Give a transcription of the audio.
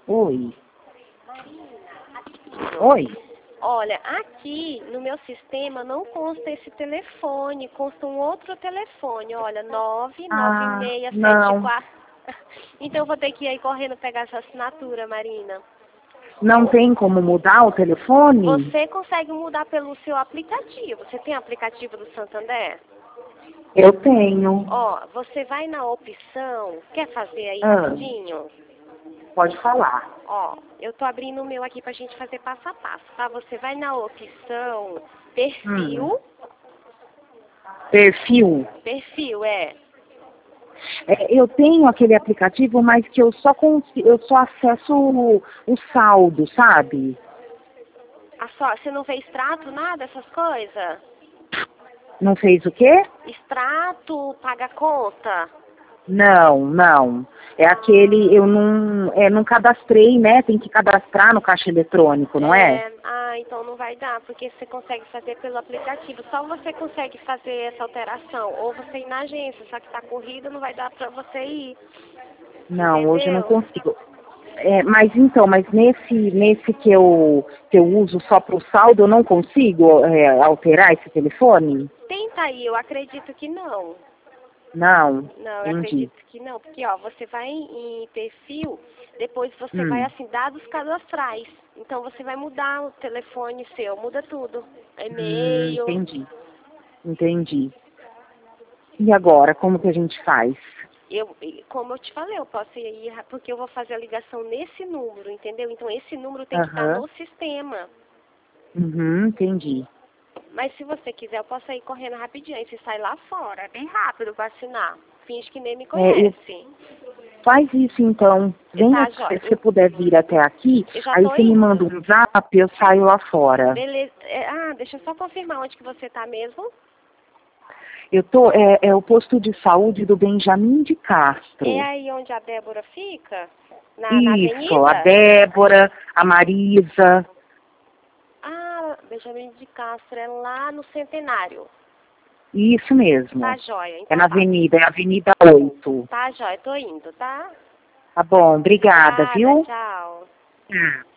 Oi. Oi. Olha, aqui no meu sistema não consta esse telefone, consta um outro telefone. Olha, Não. 99674. Então eu vou ter que ir aí correndo pegar essa assinatura, Marina. Não tem como mudar o telefone? Você consegue mudar pelo seu aplicativo. Você tem aplicativo do Santander? Eu tenho. Ó, você vai na opção, quer fazer aí rapidinho? Pode falar. Ó, eu tô abrindo o meu aqui pra gente fazer passo a passo, tá? Você vai na opção perfil. Perfil? Perfil, é. Eu tenho aquele aplicativo, mas que eu só acesso o saldo, sabe? Você não fez extrato, nada, essas coisas? Não fez o quê? Extrato, paga conta? Não. É aquele, eu não cadastrei, né? Tem que cadastrar no caixa eletrônico, não é? Então não vai dar, porque você consegue fazer pelo aplicativo. Só você consegue fazer essa alteração. Ou você ir na agência, só que tá corrida, não vai dar pra você ir. Não, Entendeu? hoje eu não consigo. Mas nesse que eu uso só para o saldo, eu não consigo alterar esse telefone? Tenta aí, eu acredito que não. Não, Não, eu entendi. acredito que não, porque ó, você vai em perfil, depois você vai assim, dados cadastrais. Então você vai mudar o telefone seu, muda tudo. E-mail. Entendi. E agora, como que a gente faz? Como eu te falei, eu posso ir, porque eu vou fazer a ligação nesse número, entendeu? Então esse número tem que estar no sistema. Entendi. Mas se você quiser, eu posso ir correndo rapidinho. Aí você sai lá fora, é bem rápido pra assinar. Finge que nem me conhece. Faz isso então. Venha, se você puder vir até aqui, aí você me manda um zap, eu saio lá fora. Beleza. Deixa eu só confirmar onde que você tá mesmo. Eu tô, o posto de saúde do Benjamin de Castro. É aí onde a Débora fica? Na Isso, avenida? a Débora, a Marisa. Benjamin de Castro, é lá no Centenário. Isso mesmo. Tá joia. Então, é na Avenida, é a Avenida 8. Tá joia, tô indo, tá? Tá bom, obrigada, viu? Tchau.